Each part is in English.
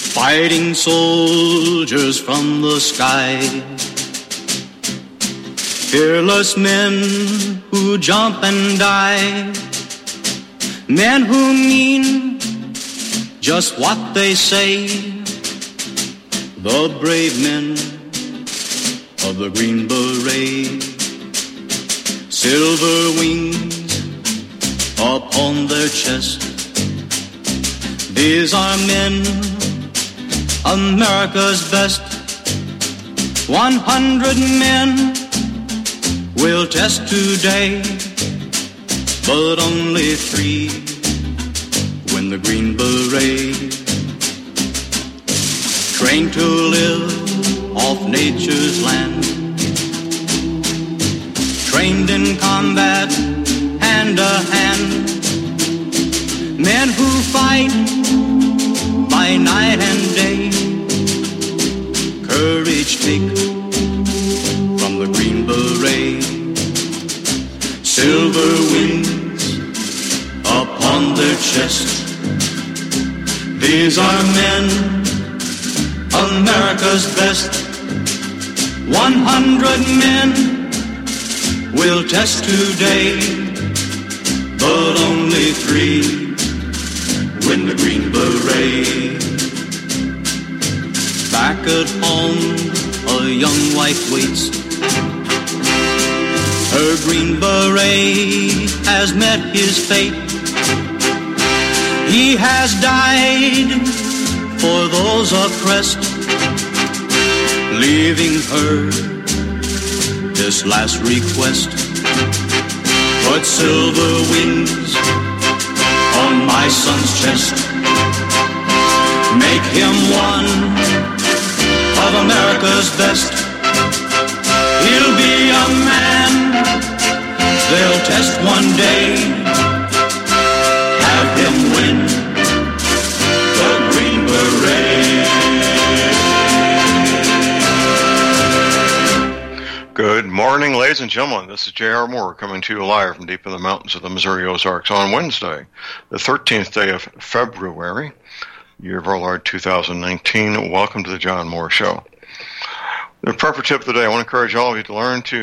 Fighting soldiers from the sky, fearless men who jump and die, men who mean just what they say, the brave men of the Green Beret, silver wings upon their chest. These are men, America's best. 100 men will test today, but only 3 win the Green Beret. Trained to live off nature's land, trained in combat hand to hand, men who fight by night and day, courage take from the Green Beret, silver wings upon their chest. These are men, America's best. 100 men will test today, but only 3 win the Green Beret. Back at home, a young wife waits. Her Green Beret has met his fate. He has died for those oppressed, leaving her this last request. Put silver wings on my son's chest. Make him one of America's best. He'll be a man they'll test one day. Have him win the Green Beret. Good morning, ladies and gentlemen. This is J.R. Moore coming to you live from deep in the mountains of the Missouri Ozarks on Wednesday, the 13th day of February, year of our Lord 2019. Welcome to the John Moore Show. The proper tip of the day, I want to encourage all of you to learn to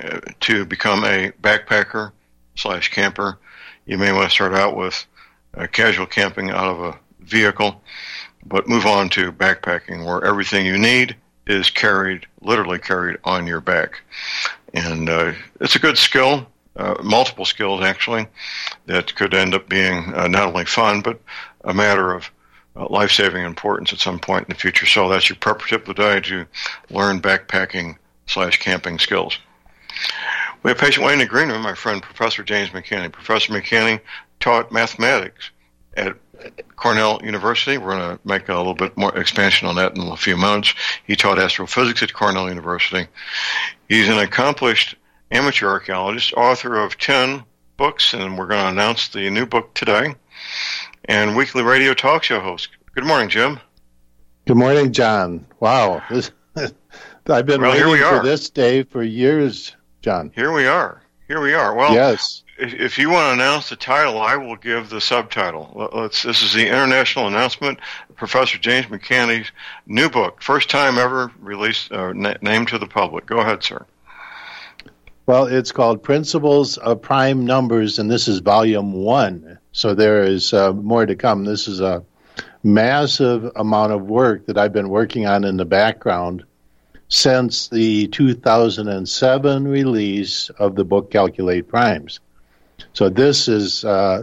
become a backpacker / camper. You may want to start out with casual camping out of a vehicle, but move on to backpacking, where everything you need is literally carried on your back. And it's a good skill, multiple skills actually, that could end up being not only fun, but a matter of life-saving importance at some point in the future. So that's your prep tip of the day, to learn backpacking / camping skills. We have patient waiting in the green room, my friend Professor James McKinney. Professor McKinney taught mathematics at Cornell University. We're going to make a little bit more expansion on that in a few moments. He taught astrophysics at Cornell University. He's an accomplished amateur archaeologist, author of 10 books, and we're going to announce the new book today, and weekly radio talk show host. Good morning, Jim. Good morning, John. Wow. I've been waiting for this day for years, John. Here we are. Well, yes. If you want to announce the title, I will give the subtitle. This is the international announcement of Professor James McKinney's new book, first time ever released, named to the public. Go ahead, sir. Well, it's called Principles of Prime Numbers, and this is volume 1. So there is more to come. This is a massive amount of work that I've been working on in the background since the 2007 release of the book Calculate Primes. So this is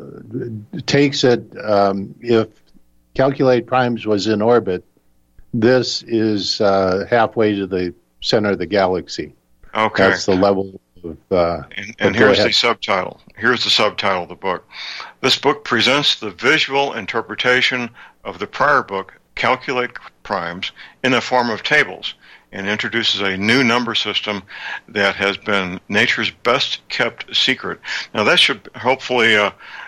takes it, if Calculate Primes was in orbit, this is halfway to the center of the galaxy. Okay. That's the level of... and here's the subtitle. Here's the subtitle of the book. This book presents the visual interpretation of the prior book, Calculate Primes, in the form of tables, and introduces a new number system that has been nature's best kept secret. Now that should hopefully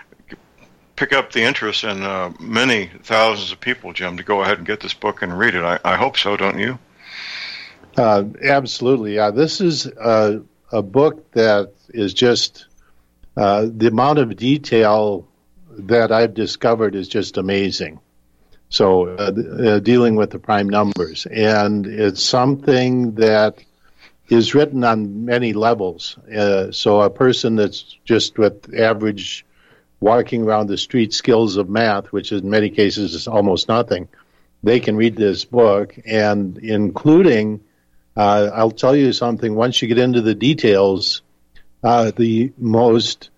pick up the interest in many thousands of people, Jim, to go ahead and get this book and read it. I hope so, don't you? Absolutely. This is a book that is just, the amount of detail that I've discovered is just amazing. So dealing with the prime numbers. And it's something that is written on many levels. So a person that's just with average walking around the street skills of math, which in many cases is almost nothing, they can read this book, and including, I'll tell you something, once you get into the details, the most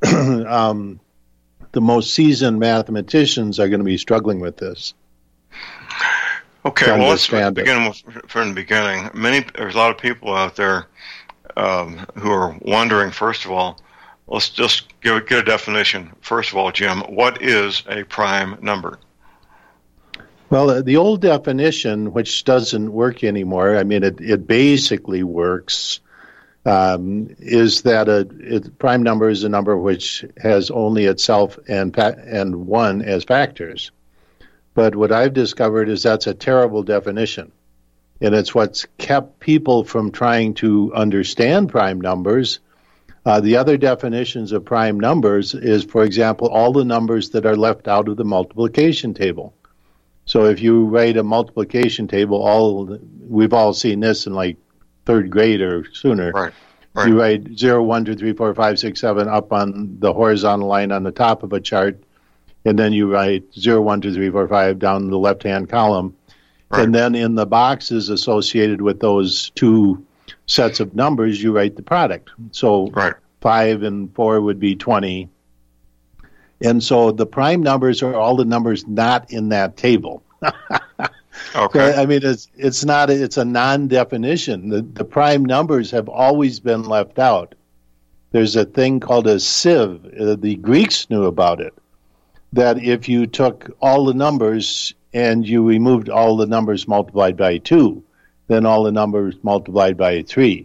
the most seasoned mathematicians are going to be struggling with this. Okay, well, let's begin from the beginning. There's a lot of people out there who are wondering, first of all, let's just get a definition. First of all, Jim, what is a prime number? Well, the old definition, which doesn't work anymore, I mean, it basically works, is that a prime number is a number which has only itself and one as factors. But what I've discovered is that's a terrible definition. And it's what's kept people from trying to understand prime numbers. The other definitions of prime numbers is, for example, all the numbers that are left out of the multiplication table. So if you write a multiplication table, we've all seen this in like third grade or sooner. Right. You write 0, 1, 2, 3, 4, 5, 6, 7 up on the horizontal line on the top of a chart, and then you write 0, 1, 2, 3, 4, 5 down the left-hand column. Right. And then in the boxes associated with those two sets of numbers, you write the product. So 5 and 4 would be 20. And so the prime numbers are all the numbers not in that table. Okay. So, I mean, it's a non-definition. The prime numbers have always been left out. There's a thing called a sieve. The Greeks knew about it. That if you took all the numbers and you removed all the numbers multiplied by 2, then all the numbers multiplied by 3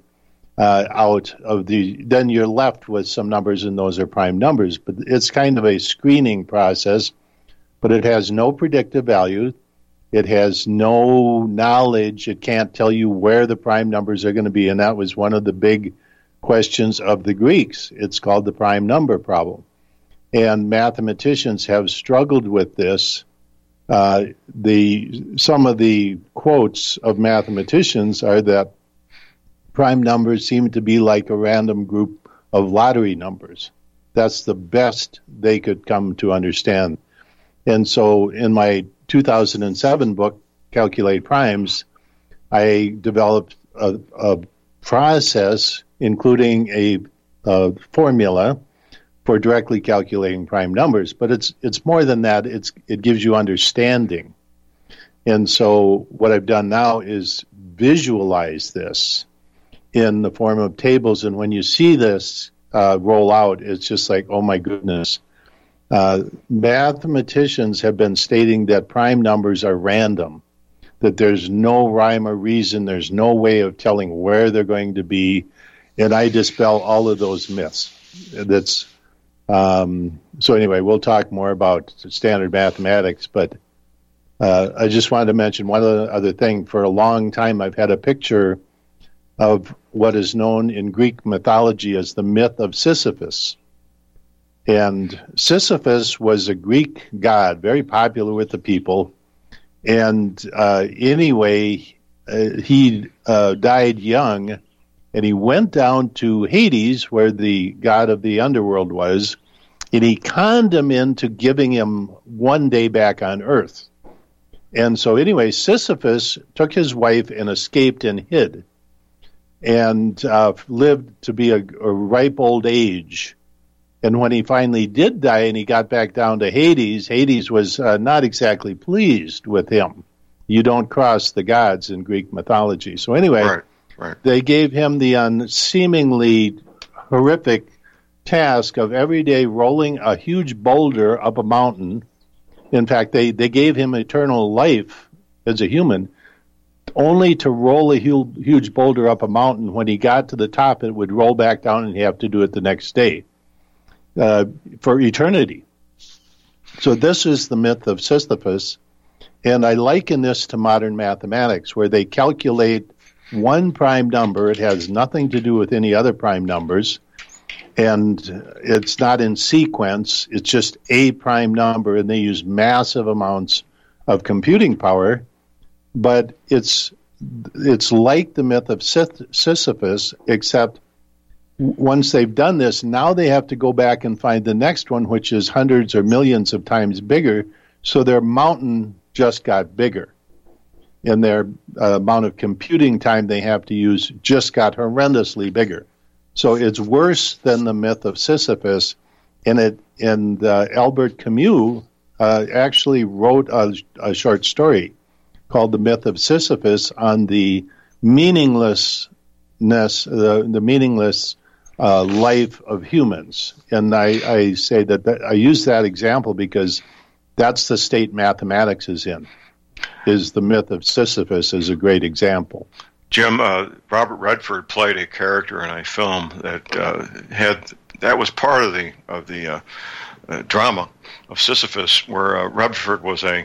then you're left with some numbers, and those are prime numbers. But it's kind of a screening process, but it has no predictive value. It has no knowledge. It can't tell you where the prime numbers are going to be, and that was one of the big questions of the Greeks. It's called the prime number problem. And mathematicians have struggled with this. Some of the quotes of mathematicians are that prime numbers seem to be like a random group of lottery numbers. That's the best they could come to understand. And so in my 2007 book, Calculate Primes, I developed a process, including a formula for directly calculating prime numbers. But it's more than that. It gives you understanding. And so what I've done now is visualize this in the form of tables. And when you see this roll out, it's just like, oh my goodness. Mathematicians have been stating that prime numbers are random, that there's no rhyme or reason, there's no way of telling where they're going to be, and I dispel all of those myths. So anyway, we'll talk more about standard mathematics, but I just wanted to mention one other thing. For a long time, I've had a picture of what is known in Greek mythology as the myth of Sisyphus. And Sisyphus was a Greek god, very popular with the people. And anyway, he died young, and he went down to Hades, where the god of the underworld was, and he conned him into giving him one day back on Earth. And so anyway, Sisyphus took his wife and escaped and hid, and lived to be a ripe old age. And when he finally did die and he got back down to Hades, Hades was not exactly pleased with him. You don't cross the gods in Greek mythology. So anyway, They gave him the seemingly horrific task of every day rolling a huge boulder up a mountain. In fact, they gave him eternal life as a human, only to roll a huge boulder up a mountain. When he got to the top, it would roll back down, and he'd have to do it the next day. For eternity. So this is the myth of Sisyphus, and I liken this to modern mathematics, where they calculate one prime number. It has nothing to do with any other prime numbers, and it's not in sequence. It's just a prime number, and they use massive amounts of computing power, but it's like the myth of Sisyphus, except once they've done this, now they have to go back and find the next one, which is hundreds or millions of times bigger, so their mountain just got bigger. And their amount of computing time they have to use just got horrendously bigger. So it's worse than the myth of Sisyphus. And Albert Camus actually wrote a short story called The Myth of Sisyphus on the meaningless life of humans. And I say that I use that example because that's the state mathematics is in. Is the myth of Sisyphus is a great example. Jim, Robert Redford played a character in a film that was part of the drama of Sisyphus, where Redford was a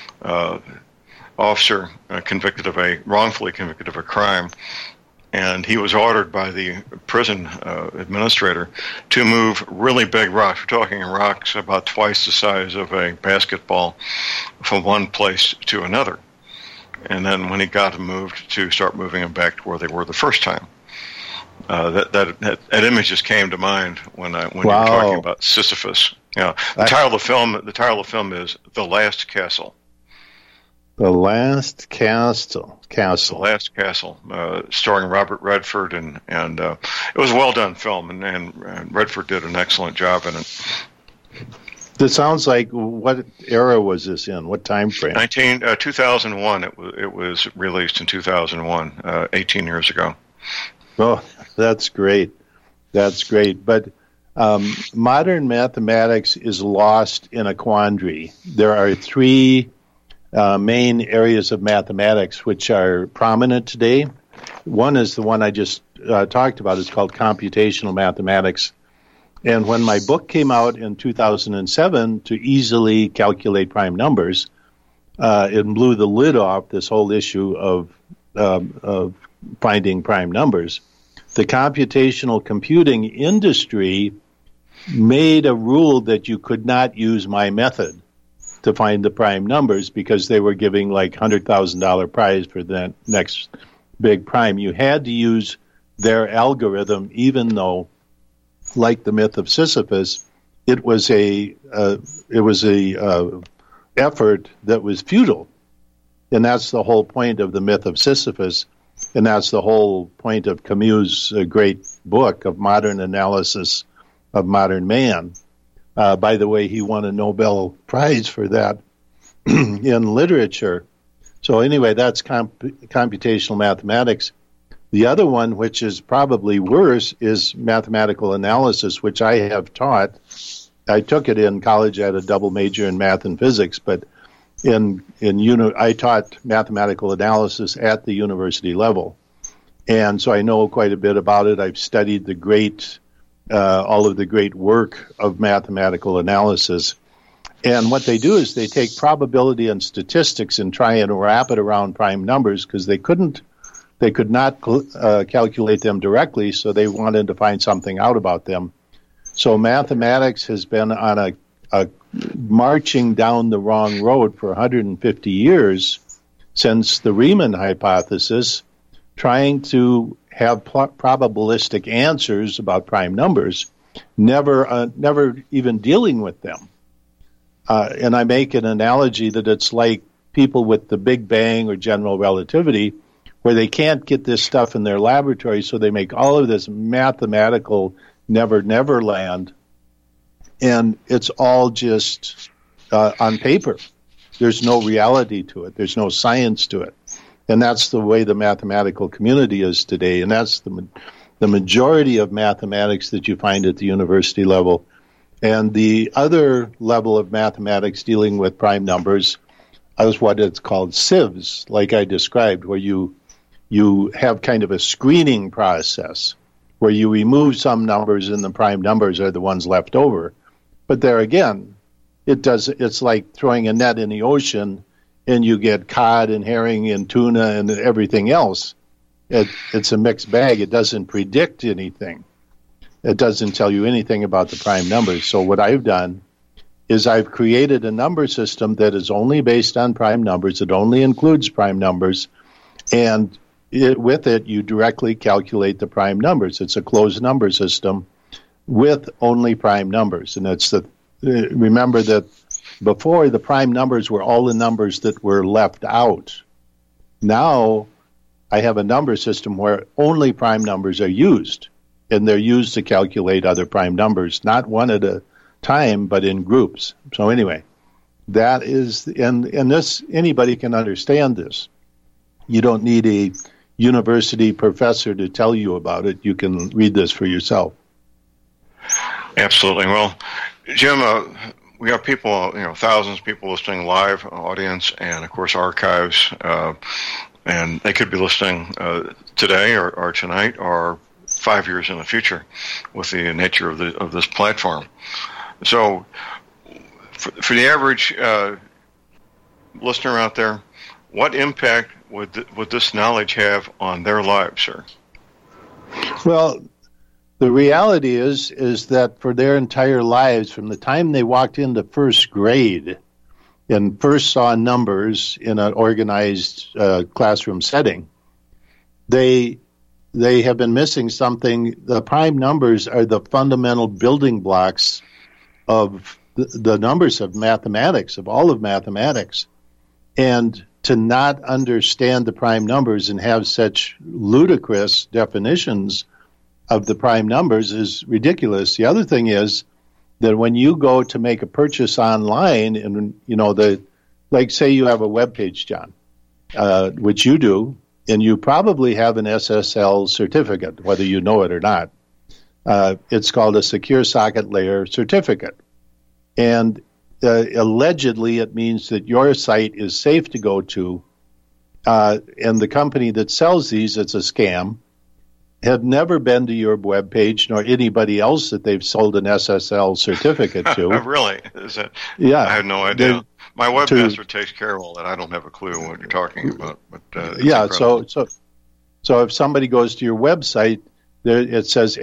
officer wrongfully convicted of a crime, and he was ordered by the prison administrator to move really big rocks. We're talking rocks about twice the size of a basketball from one place to another. And then when he got them moved, to start moving them back to where they were the first time. That image just came to mind when you were talking about Sisyphus. Yeah, the title of the film is The Last Castle. The Last Castle. The Last Castle, starring Robert Redford, and it was a well done film, and Redford did an excellent job in it. This sounds like, what era was this in? What time frame? 2001. It was released in 2001, 18 years ago. Oh, that's great. That's great. But modern mathematics is lost in a quandary. There are three main areas of mathematics which are prominent today. One is the one I just talked about. It's called computational mathematics. And when my book came out in 2007 to easily calculate prime numbers, it blew the lid off this whole issue of finding prime numbers. The computational computing industry made a rule that you could not use my method to find the prime numbers because they were giving like $100,000 prize for the next big prime. You had to use their algorithm, even though, like the myth of Sisyphus, it was a effort that was futile, and that's the whole point of the myth of Sisyphus, and that's the whole point of Camus' great book of Modern Analysis of Modern Man. By the way, he won a Nobel Prize for that in literature. So anyway, that's computational mathematics. The other one, which is probably worse, is mathematical analysis, which I have taught. I took it in college. I had a double major in math and physics, but I taught mathematical analysis at the university level. And so I know quite a bit about it. I've studied all of the great work of mathematical analysis. And what they do is they take probability and statistics and try and wrap it around prime numbers because they could not calculate them directly, so they wanted to find something out about them. So mathematics has been on a marching down the wrong road for 150 years since the Riemann hypothesis, trying to have probabilistic answers about prime numbers, never even dealing with them. And I make an analogy that it's like people with the Big Bang or general relativity, where they can't get this stuff in their laboratory, so they make all of this mathematical never land, and it's all just on paper. There's no reality to it. There's no science to it. And that's the way the mathematical community is today, and that's the majority of mathematics that you find at the university level. And the other level of mathematics dealing with prime numbers is what it's called sieves, like I described, where you have kind of a screening process where you remove some numbers and the prime numbers are the ones left over. But there again, it's like throwing a net in the ocean and you get cod and herring and tuna and everything else. It's a mixed bag. It doesn't predict anything. It doesn't tell you anything about the prime numbers. So what I've done is I've created a number system that is only based on prime numbers. It only includes prime numbers, and with it, you directly calculate the prime numbers. It's a closed number system with only prime numbers, and it's remember that before the prime numbers were all the numbers that were left out. Now I have a number system where only prime numbers are used, and they're used to calculate other prime numbers, not one at a time, but in groups. So anyway, that is, and this, anybody can understand this. You don't need a university professor to tell you about it. You can read this for yourself. Absolutely. Well, Jim, we have people, thousands of people listening live, audience, and of course archives, and they could be listening today or tonight or 5 years in the future with the nature of this platform. So, for the average listener out there, what impact would this knowledge have on their lives, sir? Well, the reality is that for their entire lives, from the time they walked into first grade and first saw numbers in an organized classroom setting, they have been missing something. The prime numbers are the fundamental building blocks of the numbers of mathematics, of all of mathematics. And to not understand the prime numbers and have such ludicrous definitions of the prime numbers is ridiculous. The other thing is that when you go to make a purchase online, and like say you have a web page, John, which you do, and you probably have an SSL certificate, whether you know it or not. It's called a Secure Socket Layer certificate. And allegedly it means that your site is safe to go to, and the company that sells these, it's a scam, have never been to your web page nor anybody else that they've sold an SSL certificate to. Really? Is it? Yeah. I had no idea. My webmaster takes care of all that. I don't have a clue what you're talking about. But yeah, incredible. so if somebody goes to your website, there it says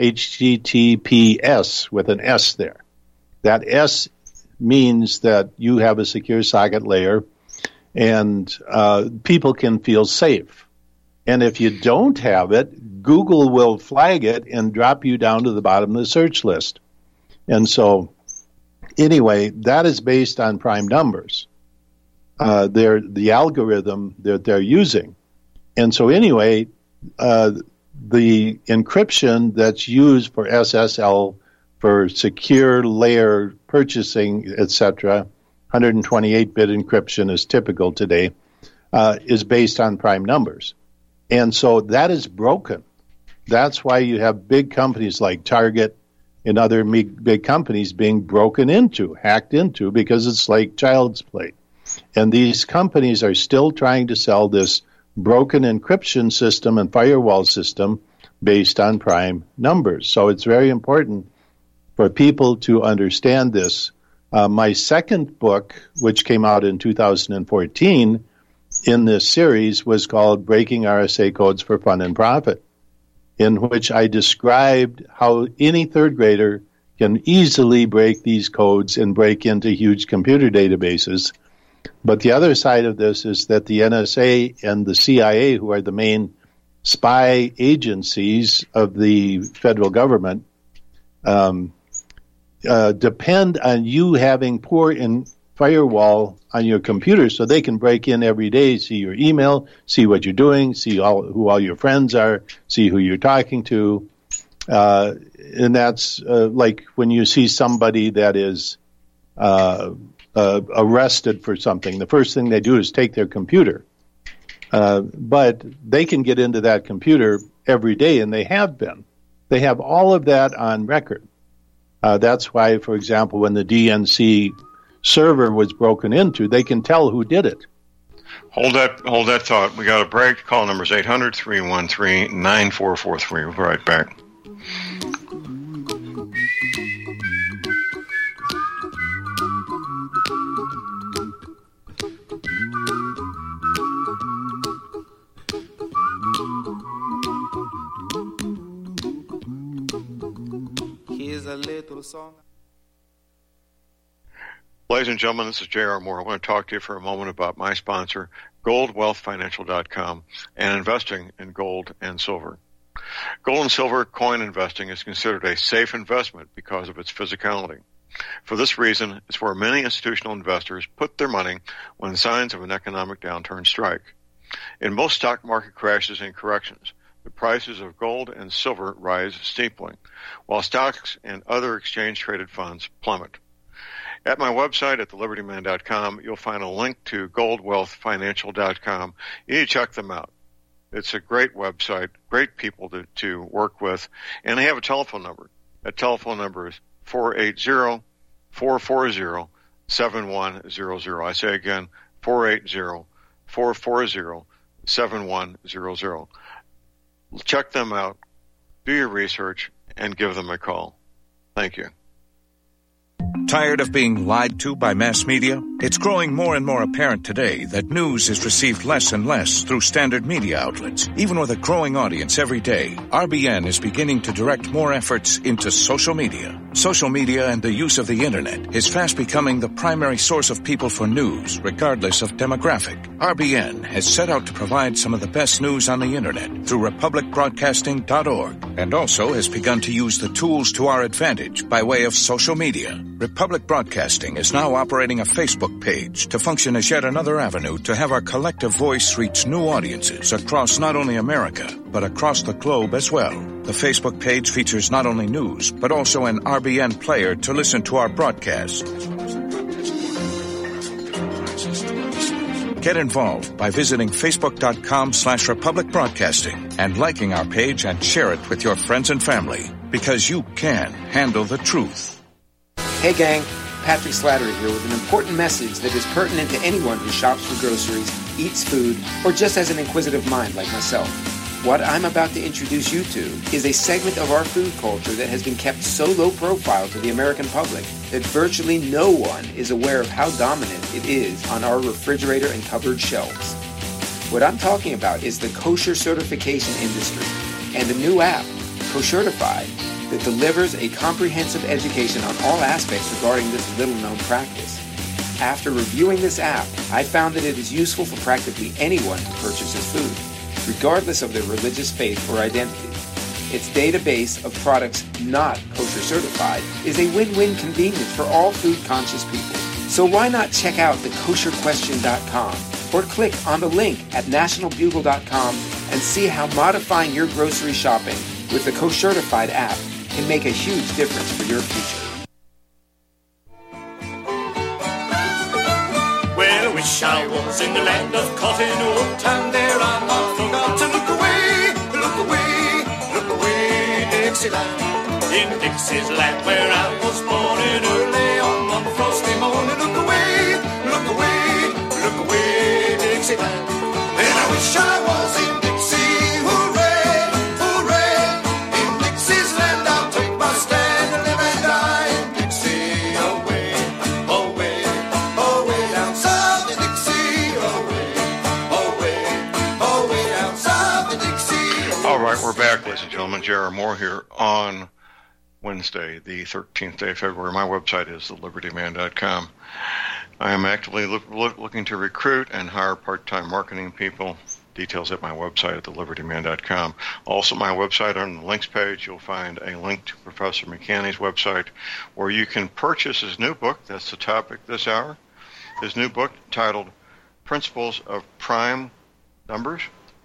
HTTPS with an S there. That S means that you have a secure socket layer, and people can feel safe. And if you don't have it, Google will flag it and drop you down to the bottom of the search list. And so, anyway, that is based on prime numbers. They're the algorithm that they're using. And so anyway, the encryption that's used for SSL, for secure layer purchasing, etc., 128-bit encryption is typical today, is based on prime numbers. And so that is broken. That's why you have big companies like Target and other big companies being broken into, hacked into, because it's like child's play. And these companies are still trying to sell this broken encryption system and firewall system based on prime numbers. So it's very important for people to understand this. My second book, which came out in 2014 in this series, was called Breaking RSA Codes for Fun and Profit, in which I described how any third grader can easily break these codes and break into huge computer databases. But the other side of this is that the NSA and the CIA, who are the main spy agencies of the federal government, depend on you having poor firewall on your computer so they can break in every day, see your email, see what you're doing, see who all your friends are, see who you're talking to. And that's like when you see somebody that is arrested for something, the first thing they do is take their computer. But they can get into that computer every day, and they have been. They have all of that on record. That's why, for example, when the DNC server was broken into, they can tell who did it. Hold that thought. We got a break. Call number is 800-313-9443. We'll be right back. Here's a little song. Ladies and gentlemen, this is J.R. Moore. I want to talk to you for a moment about my sponsor, GoldWealthFinancial.com, and investing in gold and silver. Gold and silver coin investing is considered a safe investment because of its physicality. For this reason, it's where many institutional investors put their money when signs of an economic downturn strike. In most stock market crashes and corrections, the prices of gold and silver rise steeply, while stocks and other exchange-traded funds plummet. At my website at thelibertyman.com, you'll find a link to goldwealthfinancial.com. You need to check them out. It's a great website, great people to work with, and they have a telephone number. That telephone number is 480-440-7100. I say again, 480-440-7100. Check them out, do your research, and give them a call. Thank you. Tired of being lied to by mass media? It's growing more and more apparent today that news is received less and less through standard media outlets. Even with a growing audience every day, RBN is beginning to direct more efforts into social media. Social media and the use of the internet is fast becoming the primary source of people for news, regardless of demographic. RBN has set out to provide some of the best news on the internet through republicbroadcasting.org, and also has begun to use the tools to our advantage by way of social media. Republic Broadcasting is now operating a Facebook page to function as yet another avenue to have our collective voice reach new audiences across not only America, but across the globe as well. The Facebook page features not only news, but also an RBN player to listen to our broadcasts. Get involved by visiting facebook.com/Republic Broadcasting and liking our page and share it with your friends and family, because you can handle the truth. Hey gang, Patrick Slattery here with an important message that is pertinent to anyone who shops for groceries, eats food, or just has an inquisitive mind like myself. What I'm about to introduce you to is a segment of our food culture that has been kept so low profile to the American public that virtually no one is aware of how dominant it is on our refrigerator and cupboard shelves. What I'm talking about is the kosher certification industry and a new app, Koshertified, that delivers a comprehensive education on all aspects regarding this little-known practice. After reviewing this app, I found that it is useful for practically anyone who purchases food, regardless of their religious faith or identity. Its database of products not kosher certified is a win-win convenience for all food-conscious people. So why not check out thekosherquestion.com or click on the link at nationalbugle.com and see how modifying your grocery shopping with the Koshertified app can make a huge difference for your future. Well, I wish I was in the land of cotton wool, and there I not forgot to look away, Dixieland. In Dixie's land where I was born in early on one frosty morning. Look away, Dixieland. And I wish I was in Dixie, hooray, hooray. In Dixie's land I'll take my stand and live and die in Dixie. Away, away, away down south in Dixie. Away down south in Dixie. All right, we're back, ladies and gentlemen. J.R. Moore here on Wednesday, the 13th day of February. My website is thelibertyman.com. I am actively looking to recruit and hire part-time marketing people. Details at my website at thelibertyman.com. Also, my website on the links page, you'll find a link to Professor McCanney's website where you can purchase his new book. That's the topic this hour. His new book titled Principles of Prime Numbers,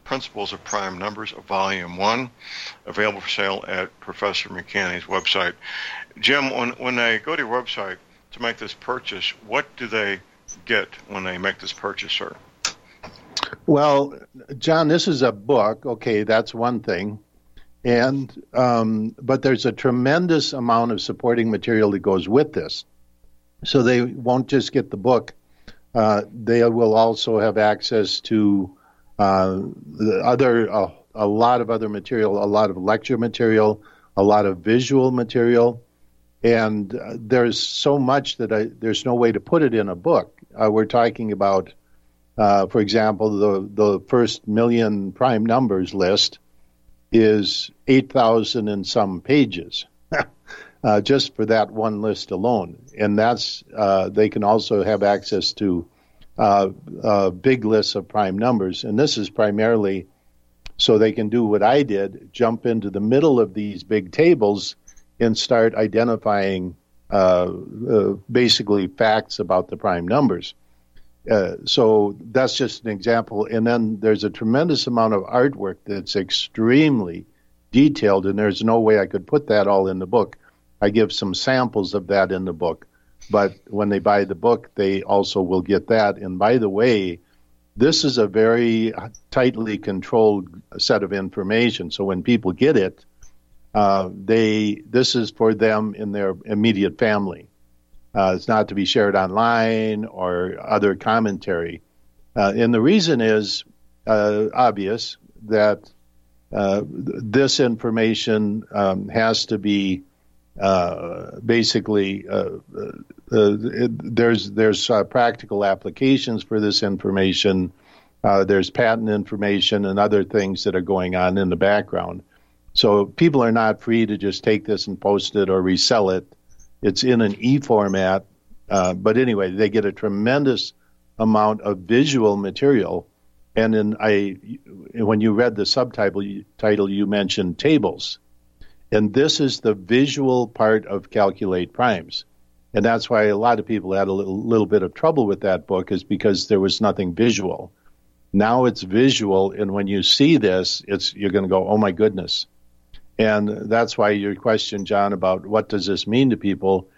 Volume 1, available for sale at Professor McCanney's website. Jim, when they go to your website to make this purchase, what do they get when they make this purchase, sir? Well, John, this is a book. Okay, that's one thing. And but there's a tremendous amount of supporting material that goes with this. So they won't just get the book. They will also have access to a lot of other material, a lot of lecture material, a lot of visual material, and there's so much that there's no way to put it in a book. We're talking about, for example, the first million prime numbers list is 8,000 and some pages. just for that one list alone. And that's they can also have access to big lists of prime numbers. And this is primarily so they can do what I did, jump into the middle of these big tables and start identifying basically facts about the prime numbers. So that's just an example. And then there's a tremendous amount of artwork that's extremely detailed, and there's no way I could put that all in the book. I give some samples of that in the book. But when they buy the book, they also will get that. And by the way, this is a very tightly controlled set of information. So when people get it, this is for them in their immediate family. It's not to be shared online or other commentary. And the reason is obvious, that this information has to be basically there's practical applications for this information. There's patent information and other things that are going on in the background. So people are not free to just take this and post it or resell it. It's in an e-format. But anyway, they get a tremendous amount of visual material. And when you read the subtitle, you mentioned tables. And this is the visual part of Calculate Primes. And that's why a lot of people had a little bit of trouble with that book, is because there was nothing visual. Now it's visual, and when you see this, you're going to go, oh my goodness. And that's why your question, John, about what does this mean to people,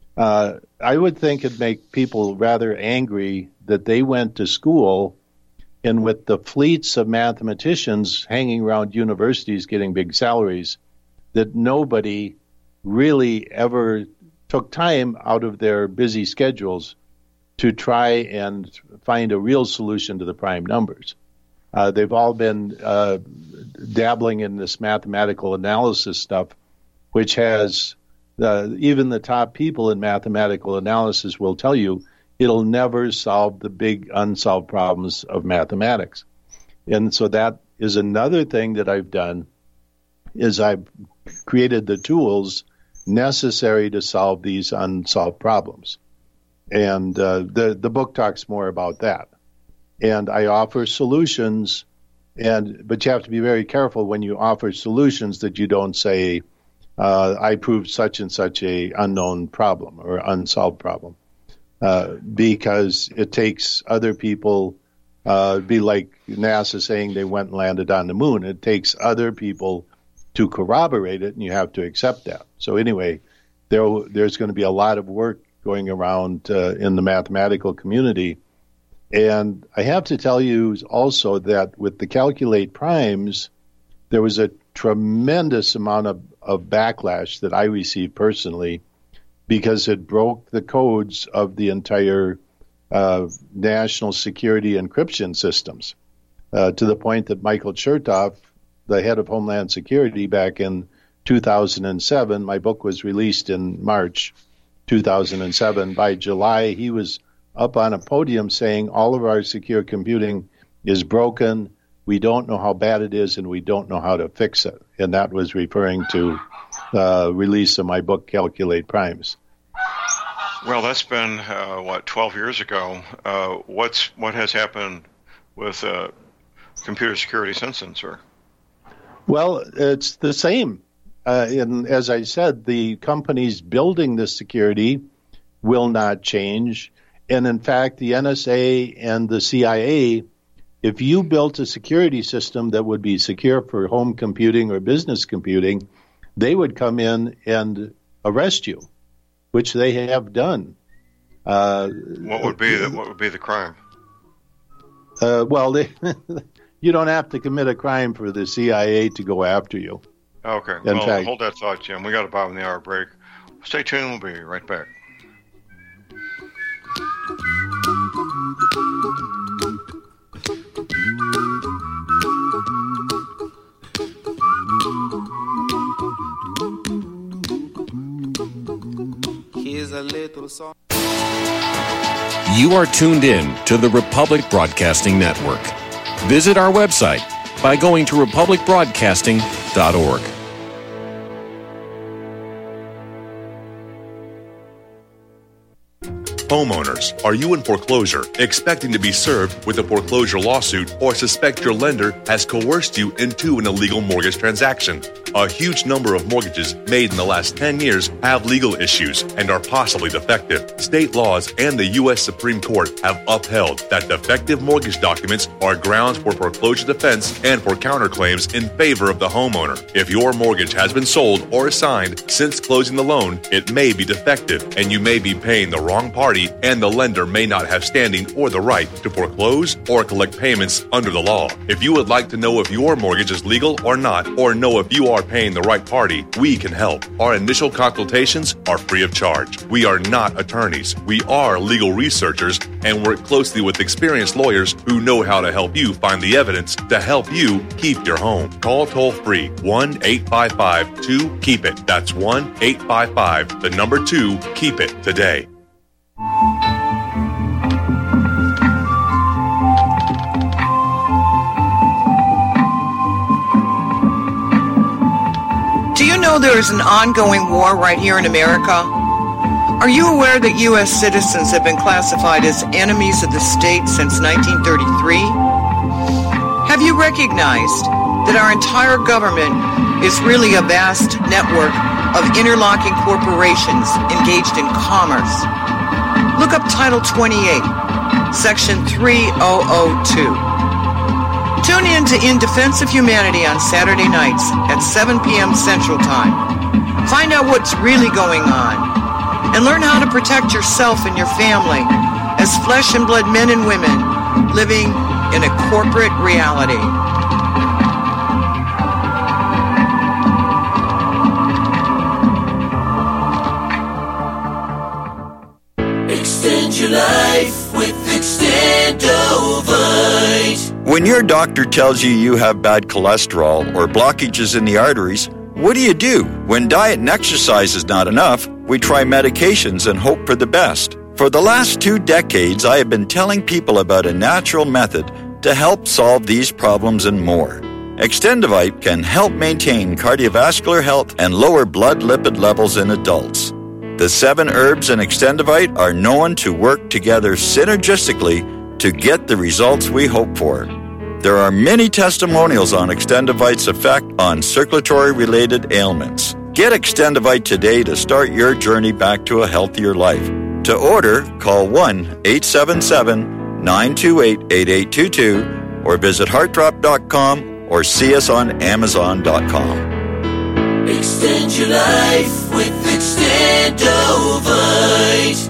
I would think it'd make people rather angry that they went to school and with the fleets of mathematicians hanging around universities getting big salaries, that nobody really ever took time out of their busy schedules to try and find a real solution to the prime numbers. They've all been dabbling in this mathematical analysis stuff, which has even the top people in mathematical analysis will tell you it'll never solve the big unsolved problems of mathematics. And so that is another thing that I've done, is I've created the tools necessary to solve these unsolved problems. And the book talks more about that. And I offer solutions, but you have to be very careful when you offer solutions that you don't say, I proved such and such a unknown problem or unsolved problem, because it takes other people, be like NASA saying they went and landed on the moon. It takes other people to corroborate it, and you have to accept that. So anyway, there's going to be a lot of work going around in the mathematical community. And I have to tell you also that with the Calculate Primes, there was a tremendous amount of backlash that I received personally, because it broke the codes of the entire national security encryption systems, to the point that Michael Chertoff, the head of Homeland Security back in 2007, my book was released in March 2007. By July, he was up on a podium saying all of our secure computing is broken. We don't know how bad it is, and we don't know how to fix it. And that was referring to the release of my book, Calculate Primes. Well, that's been, 12 years ago. What has happened with computer security since then, sir? Well, it's the same. And as I said, the companies building the security will not change. And in fact, the NSA and the CIA, if you built a security system that would be secure for home computing or business computing, they would come in and arrest you, which they have done. What would be the crime? Well, you don't have to commit a crime for the CIA to go after you. Okay. Well, hold that thought, Jim. We got a bottom of the hour break. Stay tuned. We'll be right back. Here's a little song. You are tuned in to the Republic Broadcasting Network. Visit our website by going to republicbroadcasting.org. Homeowners, are you in foreclosure, expecting to be served with a foreclosure lawsuit, or suspect your lender has coerced you into an illegal mortgage transaction? A huge number of mortgages made in the last 10 years have legal issues and are possibly defective. State laws and the U.S. Supreme Court have upheld that defective mortgage documents are grounds for foreclosure defense and for counterclaims in favor of the homeowner. If your mortgage has been sold or assigned since closing the loan, it may be defective and you may be paying the wrong party, and the lender may not have standing or the right to foreclose or collect payments under the law. If you would like to know if your mortgage is legal or not, or know if you are paying the right party, we can help. Our initial consultations are free of charge. We are not attorneys. We are legal researchers and work closely with experienced lawyers who know how to help you find the evidence to help you keep your home. Call toll-free 1-855-2-KEEP-IT. That's 1-855-2-KEEP-IT today. Do you know there is an ongoing war right here in America? Are you aware that U.S. citizens have been classified as enemies of the state since 1933? Have you recognized that our entire government is really a vast network of interlocking corporations engaged in commerce? Look up Title 28, Section 3002. Tune in to In Defense of Humanity on Saturday nights at 7 p.m. Central Time. Find out what's really going on and learn how to protect yourself and your family as flesh and blood men and women living in a corporate reality. Extend your life with Extendovite. When your doctor tells you have bad cholesterol or blockages in the arteries, what do? When diet and exercise is not enough, we try medications and hope for the best. For the last 2 decades, I have been telling people about a natural method to help solve these problems and more. Extendovite can help maintain cardiovascular health and lower blood lipid levels in adults. The 7 herbs in Extendovite are known to work together synergistically to get the results we hope for. There are many testimonials on Extendovite's effect on circulatory-related ailments. Get Extendovite today to start your journey back to a healthier life. To order, call 1-877-928-8822 or visit heartdrop.com or see us on amazon.com. Extend your life with Extendovite.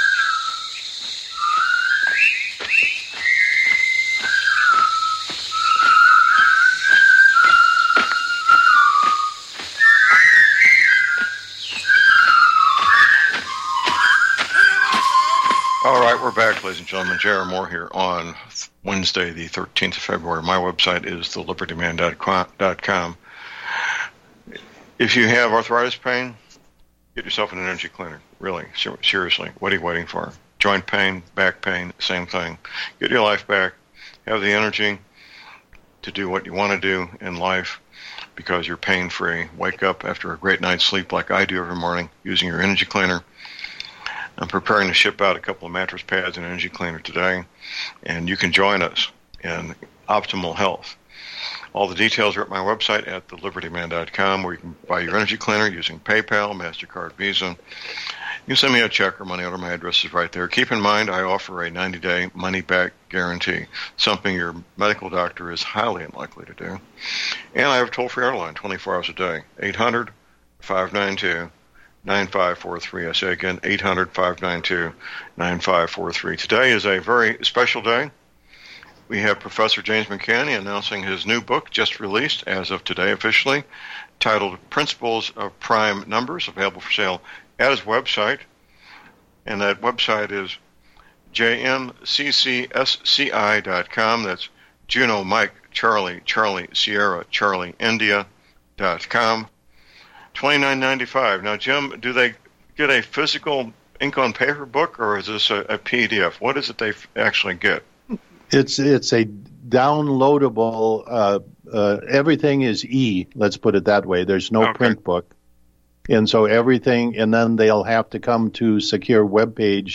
All right, we're back, ladies and gentlemen. J.R. Moore here on Wednesday, the 13th of February. My website is thelibertyman.com. If you have arthritis pain, get yourself an energy cleaner. Really, seriously. What are you waiting for? Joint pain, back pain, same thing. Get your life back. Have the energy to do what you want to do in life because you're pain-free. Wake up after a great night's sleep like I do every morning using your energy cleaner. I'm preparing to ship out a couple of mattress pads and energy cleaner today, and you can join us in optimal health. All the details are at my website at thelibertyman.com, where you can buy your energy cleaner using PayPal, MasterCard, Visa. You send me a check or money order. My address is right there. Keep in mind, I offer a 90-day money-back guarantee, something your medical doctor is highly unlikely to do. And I have a toll-free airline 24 hours a day, 800-592-9543. I say again, 800-592-9543. Today is a very special day. We have Professor James McCanney announcing his new book, just released as of today officially, titled Principles of Prime Numbers, available for sale at his website. And that website is jmccsci.com. That's Juno Mike Charlie Sierra Charlie India.com. $29.95. Now, Jim, do they get a physical ink on paper book, or is this a PDF? What is it they actually get? It's a downloadable. Everything is let's put it that way. There's no print book, and so everything. And then they'll have to come to secure webpage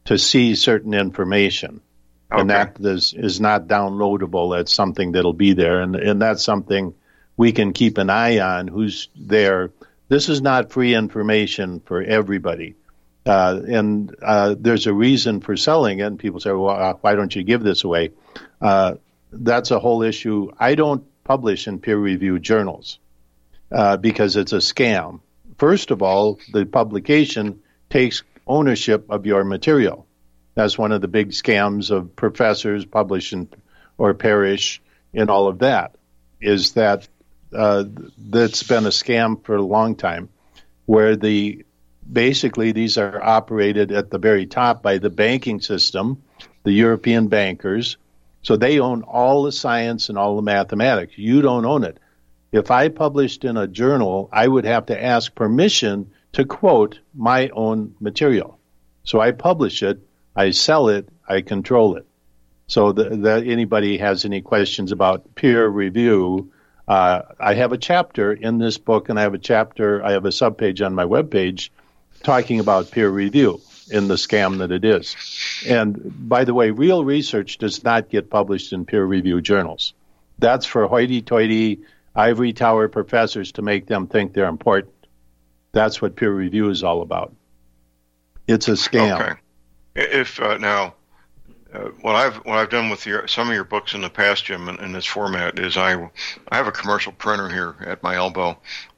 to see certain information. Okay. And that is not downloadable. That's something that'll be there. And that's something we can keep an eye on who's there. This is not free information for everybody. And there's a reason for selling it. And people say, well, why don't you give this away? That's a whole issue. I don't publish in peer-reviewed journals because it's a scam. First of all, the publication takes ownership of your material. That's one of the big scams of professors publish or perish in all of that, is that that's been a scam for a long time, where basically these are operated at the very top by the banking system, the European bankers. So they own all the science and all the mathematics. You don't own it. If I published in a journal, I would have to ask permission to quote my own material. So I publish it, I sell it, I control it. So that anybody has any questions about peer review, I have a chapter in this book, and I have a subpage on my webpage talking about peer review in the scam that it is. And by the way, real research does not get published in peer-reviewed journals. That's for hoity-toity ivory tower professors to make them think they're important. That's what peer review is all about. It's a scam. Okay. If now, what I've done with some of your books in the past, Jim, in this format is I have a commercial printer here at my elbow,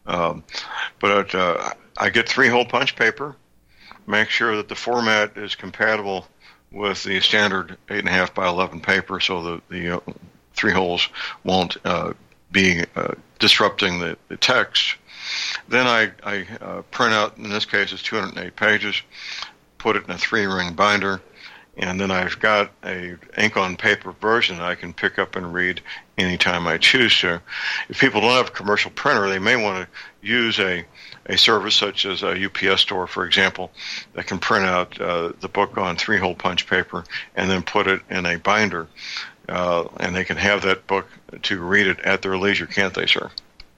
but I get 3-hole punch paper, make sure that the format is compatible with the standard 8.5 by 11 paper, so the 3 holes won't be disrupting the text. Then I print out, in this case it's 208 pages, put it in a 3-ring binder, and then I've got a ink on paper version I can pick up and read anytime I choose to. If people don't have a commercial printer, they may want to use a service such as a UPS store, for example, that can print out the book on 3-hole punch paper and then put it in a binder, and they can have that book to read it at their leisure, can't they, sir?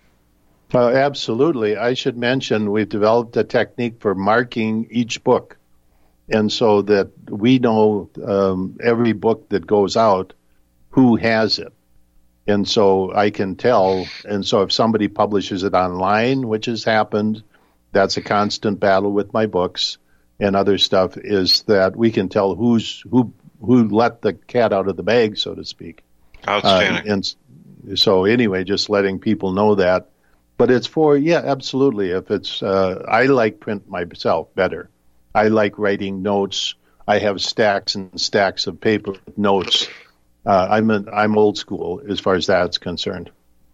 Absolutely. I should mention we've developed a technique for marking each book, and so that we know every book that goes out, who has it. And so I can tell, and so if somebody publishes it online, which has happened, that's a constant battle with my books and other stuff, is that we can tell who let the cat out of the bag, so to speak. Outstanding. And so anyway, just letting people know that. But it's absolutely. If it's, I like print myself better. I like writing notes. I have stacks and stacks of paper with notes. I'm old school as far as that's concerned.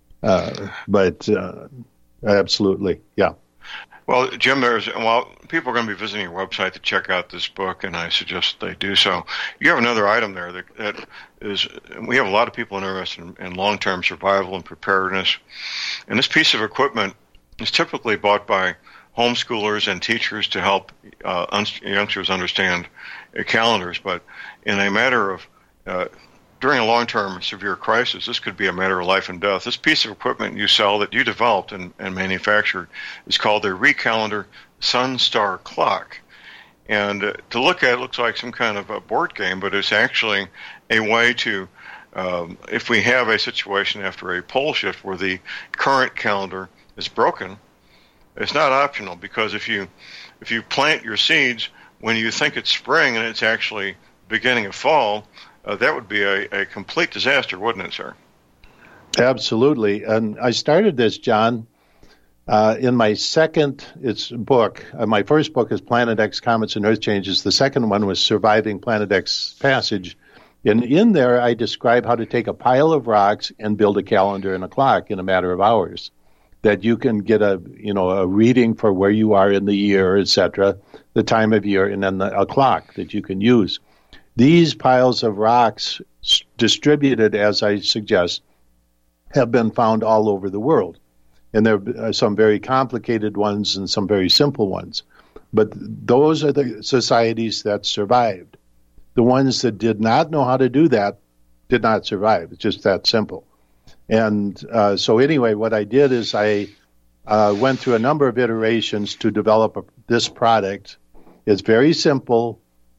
But absolutely, yeah. Well, Jim, people are going to be visiting your website to check out this book, and I suggest they do so. You have another item there that is, we have a lot of people interested in long-term survival and preparedness. And this piece of equipment is typically bought by homeschoolers and teachers to help youngsters understand calendars. But in a matter of during a long-term severe crisis, this could be a matter of life and death. This piece of equipment you sell that you developed and manufactured is called the Recalendar Sun Star Clock. And to look at it looks like some kind of a board game, but it's actually a way to, if we have a situation after a pole shift where the current calendar is broken, it's not optional, because if you plant your seeds when you think it's spring and it's actually beginning of fall, that would be a complete disaster, wouldn't it, sir? Absolutely. And I started this, John, in my second book. My first book is Planet X, Comets and Earth Changes. The second one was Surviving Planet X Passage. And in there, I describe how to take a pile of rocks and build a calendar and a clock in a matter of hours, that you can get a reading for where you are in the year, etc., the time of year, and then a clock that you can use. These piles of rocks, distributed as I suggest, have been found all over the world. And there are some very complicated ones and some very simple ones. But those are the societies that survived. The ones that did not know how to do that did not survive. It's just that simple. And so anyway, what I did is I went through a number of iterations to develop this product. It's very simple.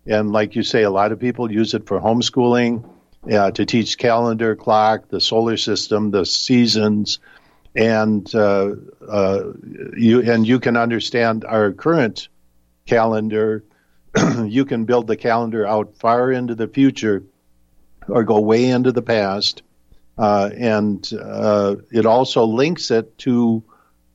And like you say, a lot of people use it for homeschooling, to teach calendar, clock, the solar system, the seasons, and you can understand our current calendar. You can build the calendar out far into the future or go way into the past, and it also links it to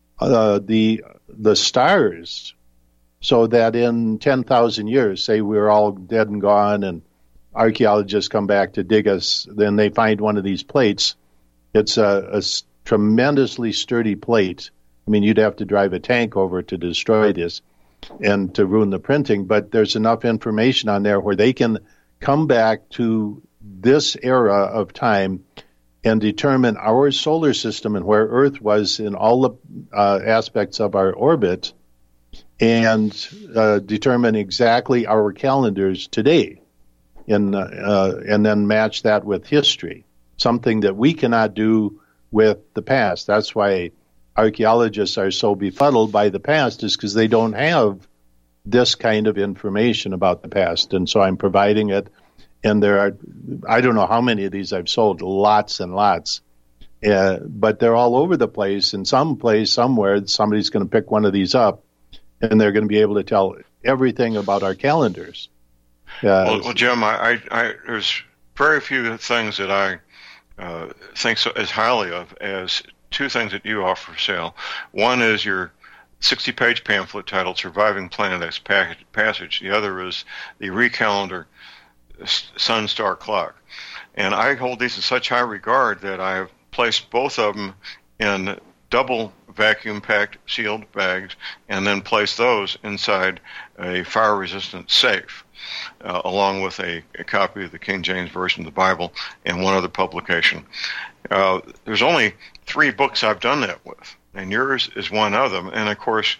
the stars, so that in 10,000 years, say we're all dead and gone and archaeologists come back to dig us, then they find one of these plates. It's a tremendously sturdy plate. I mean, you'd have to drive a tank over it to destroy this and to ruin the printing, but there's enough information on there where they can come back to this era of time and determine our solar system and where Earth was in all the aspects of our orbit, and determine exactly our calendars today, and then match that with history, something that we cannot do with the past. That's why archaeologists are so befuddled by the past, is because they don't have this kind of information about the past. And so I'm providing it, and there are, I don't know how many of these I've sold, lots and lots, but they're all over the place. In some place, somewhere, somebody's going to pick one of these up, and they're going to be able to tell everything about our calendars. Well, Jim, there's very few things that I think so as highly of as two things that you offer for sale. One is your 60-page pamphlet titled Surviving Planet X Passage. The other is the Recalendar Sun Star Clock. And I hold these in such high regard that I have placed both of them in double vacuum-packed sealed bags and then placed those inside a fire-resistant safe, along with a copy of the King James Version of the Bible and one other publication. There's only 3 books I've done that with, and yours is one of them. And, of course,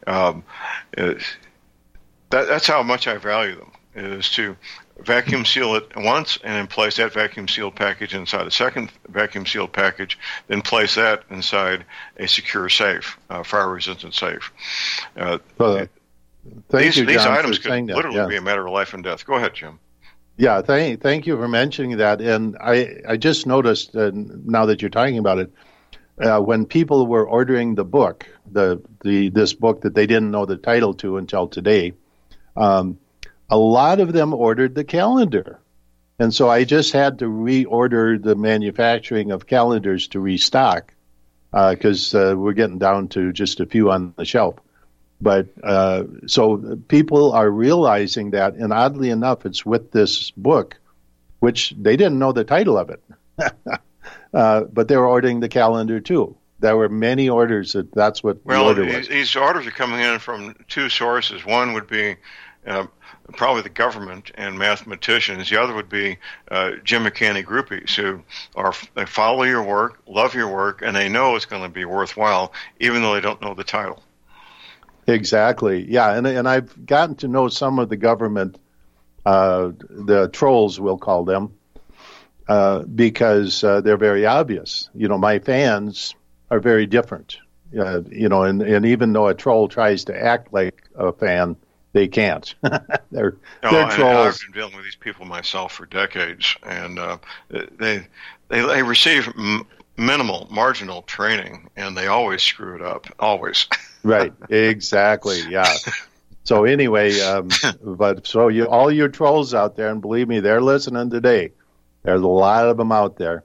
that's how much I value them, is to vacuum seal it once and then place that vacuum sealed package inside a second vacuum sealed package, then place that inside a secure safe, fire-resistant safe. Thank you, John, these items for could literally that. be a matter of life and death. Go ahead, Jim. Yeah, thank you for mentioning that. And I just noticed, now that you're talking about it, when people were ordering the book, this book that they didn't know the title to until today, a lot of them ordered the calendar. And so I just had to reorder the manufacturing of calendars to restock, because we're getting down to just a few on the shelf. But so people are realizing that, and oddly enough, it's with this book, which they didn't know the title of it, but they were ordering the calendar too. There were many orders. That's what the order was. These orders are coming in from 2 sources. One would be probably the government and mathematicians. The other would be Jim McCanny groupies who they follow your work, love your work, and they know it's going to be worthwhile, even though they don't know the title. Exactly. Yeah, and I've gotten to know some of the government, the trolls, we'll call them, because they're very obvious. You know, my fans are very different. You know, and even though a troll tries to act like a fan, they can't. they're trolls. I've been dealing with these people myself for decades, and they receive marginal training, and they always screw it up. Always. Right. Exactly. Yeah. So anyway, but so all your trolls out there, and believe me, they're listening today. There's a lot of them out there.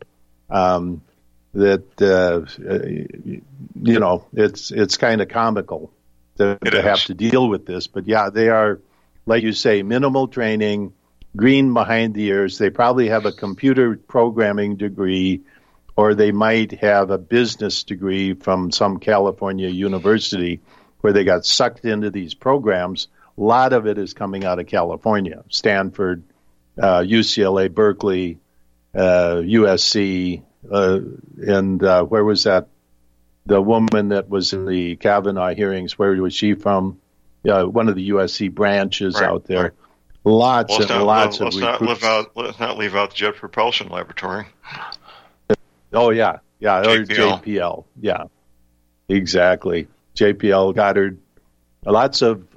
You know, it's kind of comical to have to deal with this. But yeah, they are, like you say, minimal training, green behind the ears. They probably have a computer programming degree, or they might have a business degree from some California university where they got sucked into these programs. A lot of it is coming out of California, Stanford, UCLA, Berkeley, USC, and where was that? The woman that was in the Kavanaugh hearings, where was she from? One of the USC branches out there. Right. Lots of recruits. Let's not leave out the Jet Propulsion Laboratory. Oh, yeah. Yeah, JPL. Or JPL. Yeah, exactly. JPL, Goddard. Lots of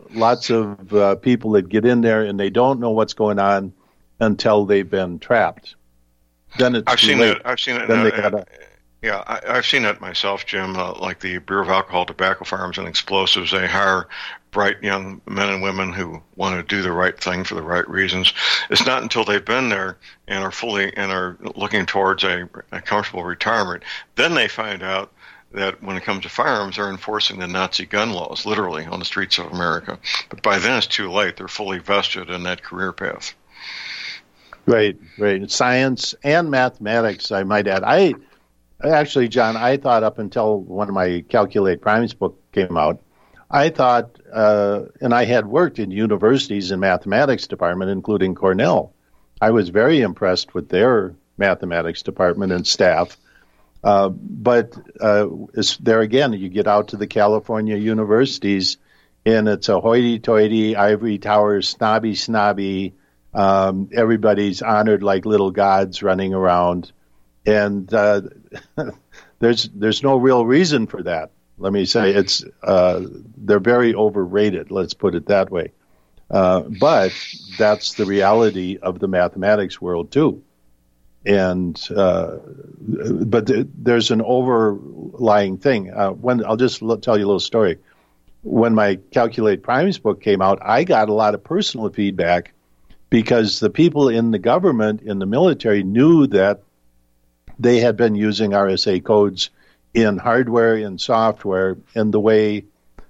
lots of people that get in there and they don't know what's going on until they've been trapped. Then it's I've seen it. I've seen it. Then they gotta, Yeah, I've seen that myself, Jim. Like the Bureau of Alcohol, Tobacco, Firearms, and Explosives, they hire bright young men and women who want to do the right thing for the right reasons. It's not until they've been there and are looking towards a comfortable retirement, then they find out that when it comes to firearms, they're enforcing the Nazi gun laws, literally, on the streets of America. But by then, it's too late. They're fully vested in that career path. Right. Science and mathematics, I might add. Actually, John, I thought up until one of my Calculate Primes book came out, I thought, and I had worked in universities in mathematics department, including Cornell. I was very impressed with their mathematics department and staff. But there again, you get out to the California universities, and it's a hoity-toity, ivory tower, snobby. Everybody's honored like little gods running around. And there's no real reason for that. Let me say they're very overrated. Let's put it that way. But that's the reality of the mathematics world too. And but there's an overlying thing. I'll just tell you a little story. When my Calculate Primes book came out, I got a lot of personal feedback because the people in the government, in the military, knew that they had been using RSA codes in hardware and software, and the way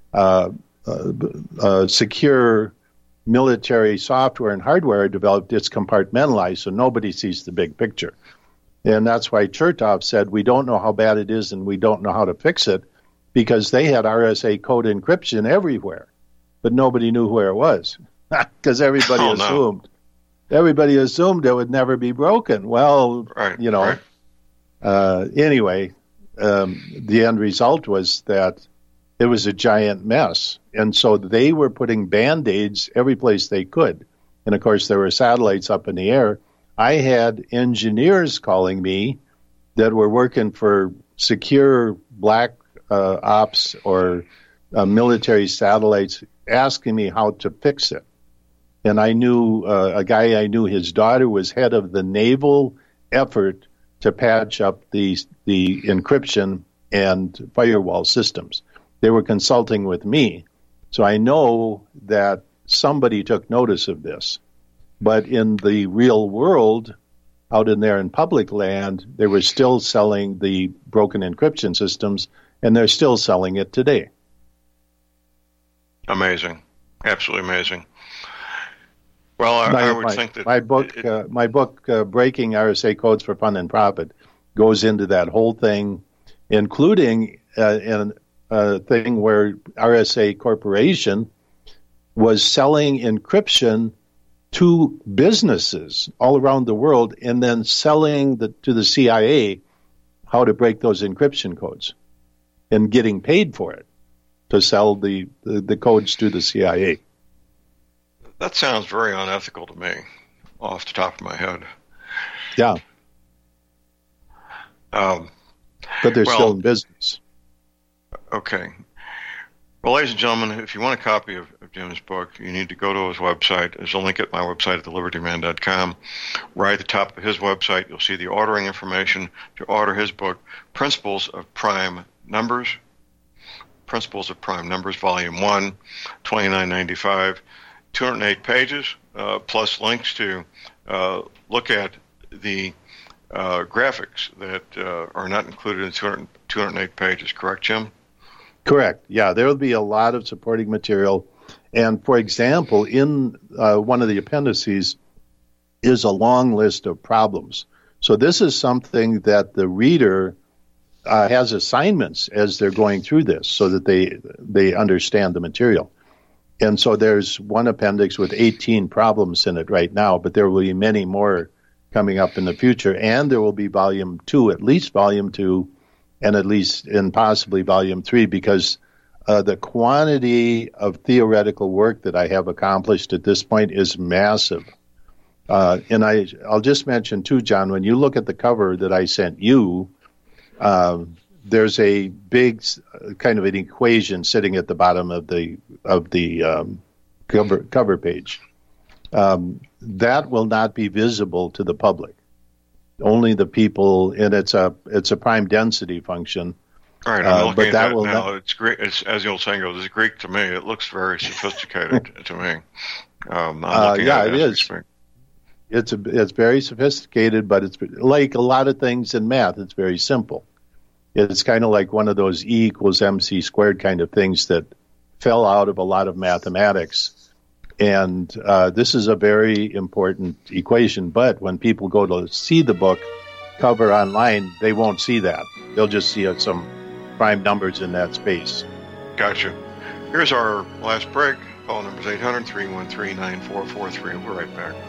secure military software and hardware are developed, it's compartmentalized, so nobody sees the big picture. And that's why Chertoff said, we don't know how bad it is and we don't know how to fix it, because they had RSA code encryption everywhere, but nobody knew where it was, because everybody assumed. Everybody assumed it would never be broken. Well, anyway, the end result was that it was a giant mess. And so they were putting Band-Aids every place they could. And, of course, there were satellites up in the air. I had engineers calling me that were working for secure black ops or military satellites asking me how to fix it. And I knew a guy I knew, his daughter was head of the naval effort to patch up the encryption and firewall systems. They were consulting with me. So I know that somebody took notice of this. But in the real world, out in there in public land, they were still selling the broken encryption systems, and they're still selling it today. Amazing. Absolutely amazing. Well, I would think that my book, Breaking RSA Codes for Fun and Profit, goes into that whole thing, including a thing where RSA Corporation was selling encryption to businesses all around the world, and then selling to the CIA how to break those encryption codes, and getting paid for it to sell the codes to the CIA. That sounds very unethical to me, off the top of my head. Yeah. But they're still in business. Okay. Well, ladies and gentlemen, if you want a copy of Jim's book, you need to go to his website. There's a link at my website at thelibertyman.com. Right at the top of his website, you'll see the ordering information to order his book, Principles of Prime Numbers. Principles of Prime Numbers, Volume 1, $29.95. 208 pages, plus links to look at the graphics that are not included in 208 pages. Correct, Jim? Correct. Yeah, there will be a lot of supporting material. And, for example, in one of the appendices is a long list of problems. So this is something that the reader has assignments as they're going through this so that they understand the material. And so there's one appendix with 18 problems in it right now, but there will be many more coming up in the future. And there will be Volume 2, at least Volume 2, and possibly Volume 3, because the quantity of theoretical work that I have accomplished at this point is massive. And I'll just mention, too, John, when you look at the cover that I sent you, there's a big kind of an equation sitting at the bottom of the cover page. That will not be visible to the public. Only the people, and it's a prime density function. All right, I'm looking but at that now. It's great. It's, as the old saying goes, it's Greek to me. It looks very sophisticated to me. It is. It's very sophisticated, but it's like a lot of things in math. It's very simple. It's kind of like one of those E equals MC squared kind of things that fell out of a lot of mathematics. And this is a very important equation. But when people go to see the book cover online, they won't see that. They'll just see some prime numbers in that space. Gotcha. Here's our last break. Call number is 800-313-9443. We're right back.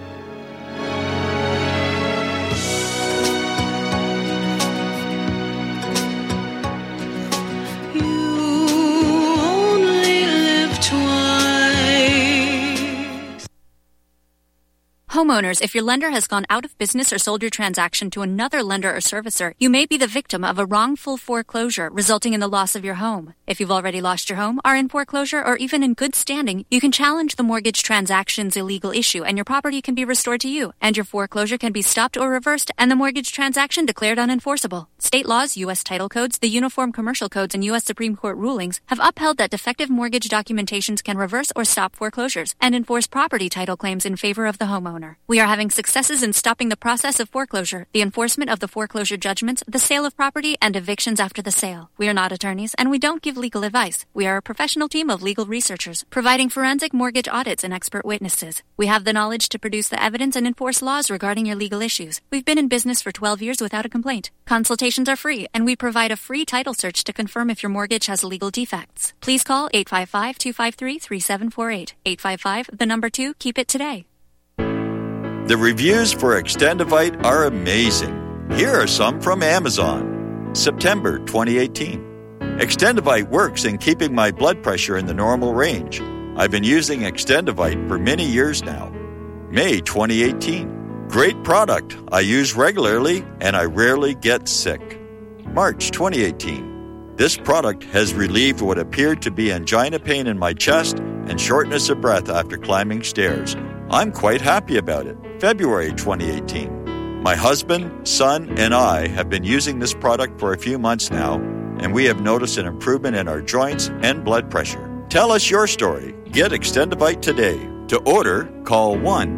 Homeowners, if your lender has gone out of business or sold your transaction to another lender or servicer, you may be the victim of a wrongful foreclosure resulting in the loss of your home. If you've already lost your home, are in foreclosure, or even in good standing, you can challenge the mortgage transaction's illegal issue and your property can be restored to you, and your foreclosure can be stopped or reversed and the mortgage transaction declared unenforceable. State laws, U.S. title codes, the Uniform Commercial Codes, and U.S. Supreme Court rulings have upheld that defective mortgage documentations can reverse or stop foreclosures and enforce property title claims in favor of the homeowner. We are having successes in stopping the process of foreclosure, the enforcement of the foreclosure judgments, the sale of property, and evictions after the sale. We are not attorneys, and we don't give legal advice. We are a professional team of legal researchers, providing forensic mortgage audits and expert witnesses. We have the knowledge to produce the evidence and enforce laws regarding your legal issues. We've been in business for 12 years without a complaint. Consultations are free, and we provide a free title search to confirm if your mortgage has legal defects. Please call 855-253-3748. 855, 2, keep it today. The reviews for Extendivite are amazing. Here are some from Amazon. September 2018. Extendivite works in keeping my blood pressure in the normal range. I've been using Extendivite for many years now. May 2018. Great product. I use regularly and I rarely get sick. March 2018. This product has relieved what appeared to be angina pain in my chest and shortness of breath after climbing stairs. I'm quite happy about it. February 2018. My husband, son, and I have been using this product for a few months now, and we have noticed an improvement in our joints and blood pressure. Tell us your story. Get Extendivite today. To order, call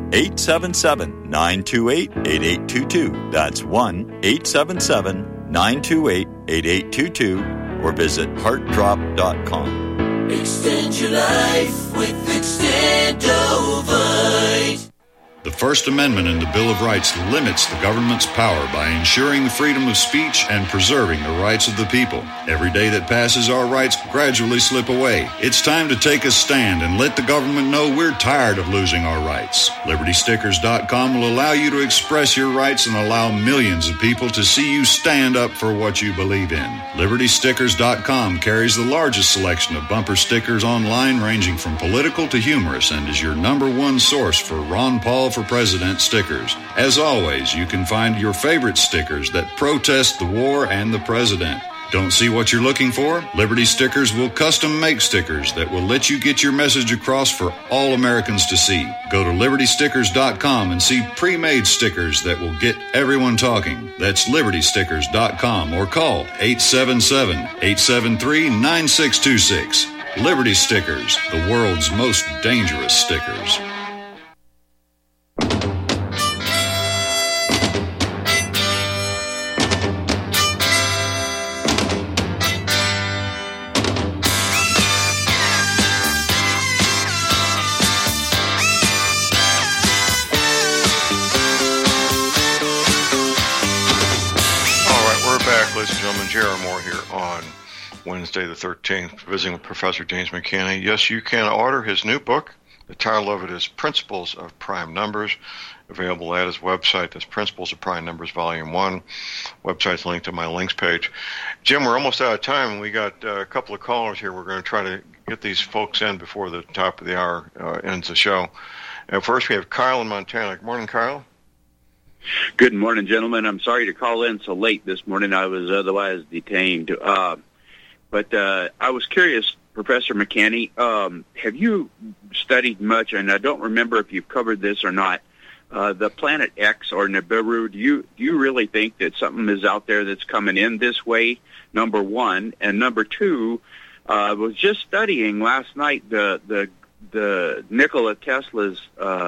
1-877-928-8822. That's 1-877-928-8822, or visit heartdrop.com. Extend your life with Extendovite. The First Amendment in the Bill of Rights limits the government's power by ensuring the freedom of speech and preserving the rights of the people. Every day that passes, our rights gradually slip away. It's time to take a stand and let the government know we're tired of losing our rights. LibertyStickers.com will allow you to express your rights and allow millions of people to see you stand up for what you believe in. LibertyStickers.com carries the largest selection of bumper stickers online, ranging from political to humorous, and is your #1 source for Ron Paul for President stickers. As always, you can find your favorite stickers that protest the war and the president. Don't see what you're looking for? Liberty Stickers will custom make stickers that will let you get your message across for all Americans to see. Go to LibertyStickers.com and see pre-made stickers that will get everyone talking. That's LibertyStickers.com, or call 877-873-9626. Liberty Stickers, the world's most dangerous stickers. Ladies and gentlemen, J.R. Moore here on Wednesday the 13th, visiting with Professor James McCanney. Yes, you can order his new book. The title of it is Principles of Prime Numbers, available at his website. That's Principles of Prime Numbers, Volume 1. Website's linked to my links page. Jim, we're almost out of time. We got a couple of callers here. We're going to try to get these folks in before the top of the hour ends the show. First, we have Kyle in Montana. Good morning, Kyle. Good morning, gentlemen. I'm sorry to call in so late this morning. I was otherwise detained. But I was curious, Professor McCanny, have you studied much, and I don't remember if you've covered this or not, the Planet X or Nibiru? Do you really think that something is out there that's coming in this way, number one? And number two, I was just studying last night the Nikola Tesla's,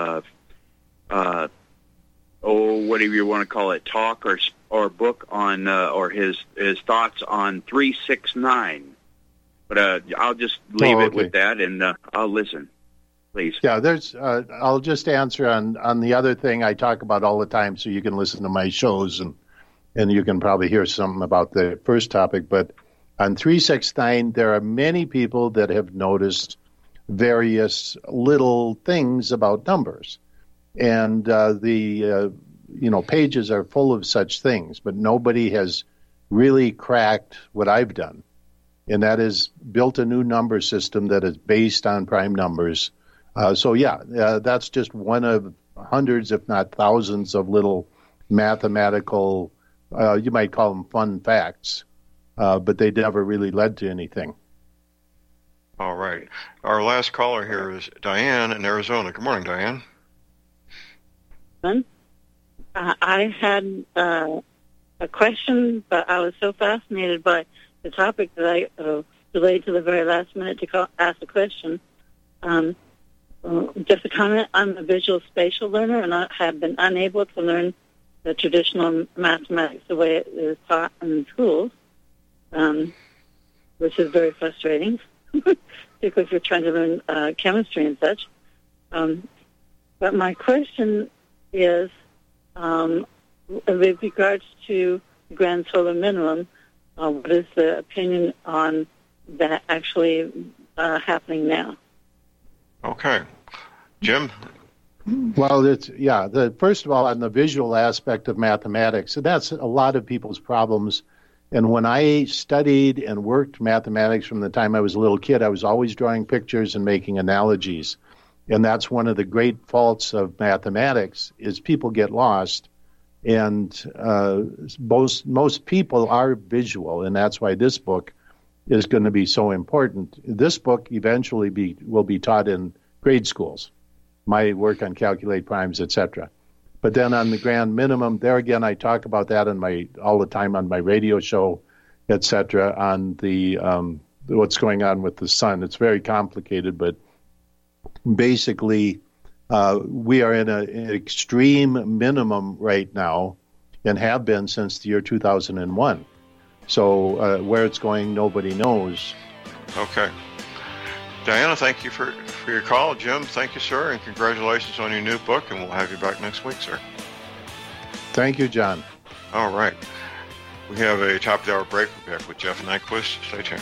whatever you want to call it, talk or book on, or his thoughts on 369. But I'll just leave it with that, and I'll listen, please. Yeah, there's. I'll just answer on the other thing I talk about all the time, so you can listen to my shows, and you can probably hear something about the first topic. But on 369, there are many people that have noticed various little things about numbers, and the pages are full of such things, but nobody has really cracked what I've done. And that is built a new number system that is based on prime numbers. That's just one of hundreds, if not thousands, of little mathematical, you might call them fun facts, but they never really led to anything. All right. Our last caller here is Diane in Arizona. Good morning, Diane. I had a question, but I was so fascinated by the topic that I delayed to the very last minute to ask a question. Just a comment, I'm a visual spatial learner, and I have been unable to learn the traditional mathematics the way it is taught in schools, which is very frustrating, particularly if you're trying to learn chemistry and such. But my question is, with regards to the grand solar minimum, what is the opinion on that actually happening now? Okay. Jim? Well, first of all, on the visual aspect of mathematics, that's a lot of people's problems. And when I studied and worked mathematics from the time I was a little kid, I was always drawing pictures and making analogies. And that's one of the great faults of mathematics is people get lost. And most people are visual, and that's why this book is going to be so important. This book eventually will be taught in grade schools, my work on calculate primes, etc. But then on the grand minimum, there again, I talk about that all the time on my radio show, etc. On the what's going on with the sun. It's very complicated, but basically, we are in an extreme minimum right now and have been since the year 2001. So where it's going, nobody knows. Okay. Diana, thank you for your call. Jim, thank you, sir, and congratulations on your new book, and we'll have you back next week, sir. Thank you, John. All right. We have a top-of-the-hour break. We'll be back with Jeff Nyquist. Stay tuned.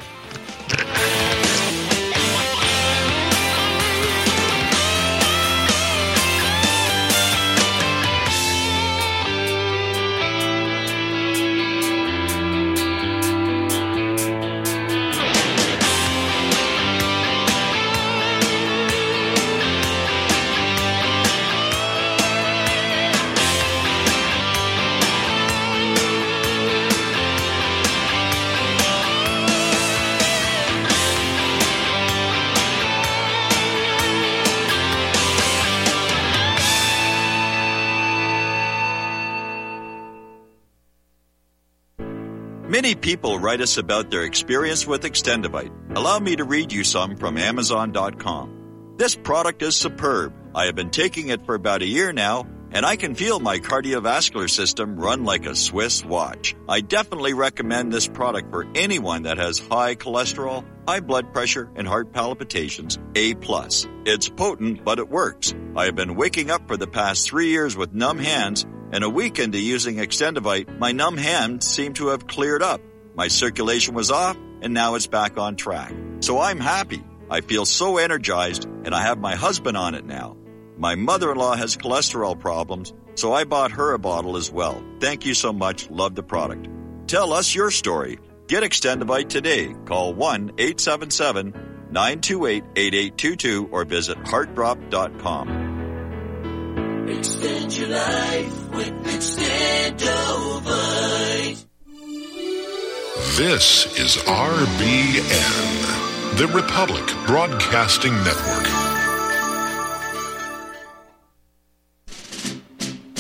Many people write us about their experience with Extendivite. Allow me to read you some from Amazon.com. This product is superb. I have been taking it for about a year now, and I can feel my cardiovascular system run like a Swiss watch. I definitely recommend this product for anyone that has high cholesterol, high blood pressure, and heart palpitations, A+. It's potent, but it works. I have been waking up for the past 3 years with numb hands, and a week into using Extendivite, my numb hands seem to have cleared up. My circulation was off, and now it's back on track. So I'm happy. I feel so energized, and I have my husband on it now. My mother-in-law has cholesterol problems, so I bought her a bottle as well. Thank you so much. Love the product. Tell us your story. Get Extendivite today. Call 1-877-928-8822 or visit heartdrop.com. Extend your life with Extendovite. This is RBN, The Republic Broadcasting Network.